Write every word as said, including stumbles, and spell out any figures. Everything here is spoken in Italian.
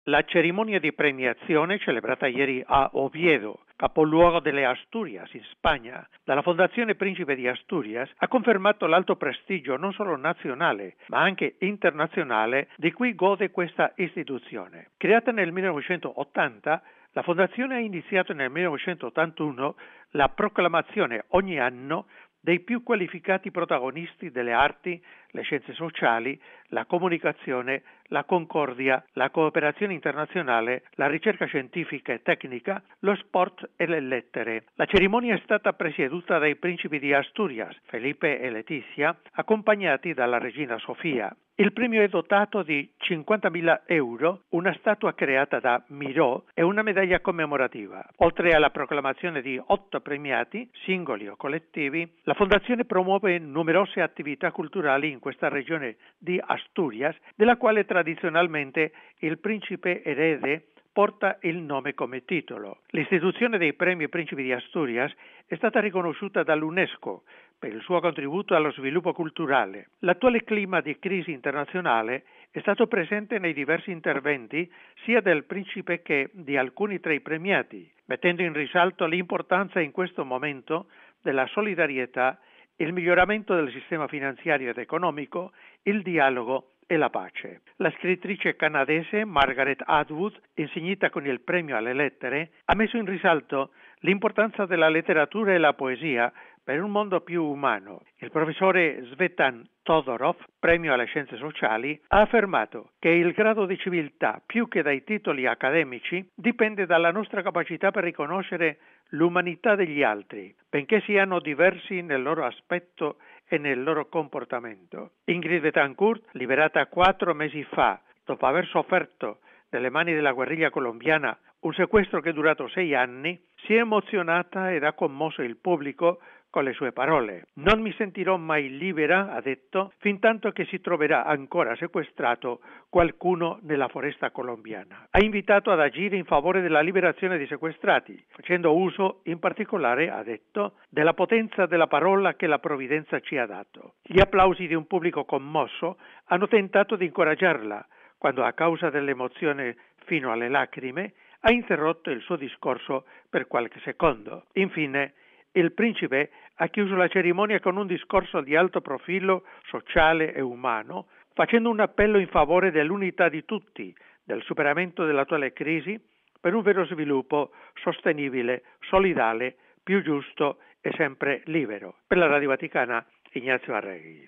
La cerimonia di premiazione celebrata ieri a Oviedo, capoluogo delle Asturias in Spagna, dalla Fondazione Principe di Asturias, ha confermato l'alto prestigio non solo nazionale, ma anche internazionale di cui gode questa istituzione. Creata nel millenovecentottanta, la Fondazione ha iniziato nel millenovecentottantuno la proclamazione ogni anno dei più qualificati protagonisti delle arti, le scienze sociali, la comunicazione, la concordia, la cooperazione internazionale, la ricerca scientifica e tecnica, lo sport e le lettere. La cerimonia è stata presieduta dai principi di Asturias, Felipe e Letizia, accompagnati dalla regina Sofia. Il premio è dotato di cinquantamila euro, una statua creata da Miró e una medaglia commemorativa. Oltre alla proclamazione di otto premiati, singoli o collettivi, la Fondazione promuove numerose attività culturali in questa regione di Asturias, della quale tradizionalmente il principe erede porta il nome come titolo. L'istituzione dei premi Principi di Asturias è stata riconosciuta dall'UNESCO per il suo contributo allo sviluppo culturale. L'attuale clima di crisi internazionale è stato presente nei diversi interventi sia del principe che di alcuni tra i premiati, mettendo in risalto l'importanza in questo momento della solidarietà, il miglioramento del sistema finanziario ed economico, il dialogo e la pace. La scrittrice canadese Margaret Atwood, insignita con il premio alle lettere, ha messo in risalto l'importanza della letteratura e la poesia per un mondo più umano. Il professore Svetan Todorov, premio alle scienze sociali, ha affermato che il grado di civiltà, più che dai titoli accademici, dipende dalla nostra capacità per riconoscere l'umanità degli altri, benché siano diversi nel loro aspetto e nel loro comportamento. Ingrid Betancourt, liberata quattro mesi fa, dopo aver sofferto nelle mani della guerriglia colombiana un sequestro che è durato sei anni, si è emozionata ed ha commosso il pubblico con le sue parole. Non mi sentirò mai libera, ha detto, fintanto che si troverà ancora sequestrato qualcuno nella foresta colombiana. Ha invitato ad agire in favore della liberazione dei sequestrati, facendo uso in particolare, ha detto, della potenza della parola che la provvidenza ci ha dato. Gli applausi di un pubblico commosso hanno tentato di incoraggiarla, quando a causa dell'emozione fino alle lacrime ha interrotto il suo discorso per qualche secondo. Infine, il principe ha chiuso la cerimonia con un discorso di alto profilo sociale e umano, facendo un appello in favore dell'unità di tutti, del superamento dell'attuale crisi, per un vero sviluppo sostenibile, solidale, più giusto e sempre libero. Per la Radio Vaticana, Ignazio Arregui.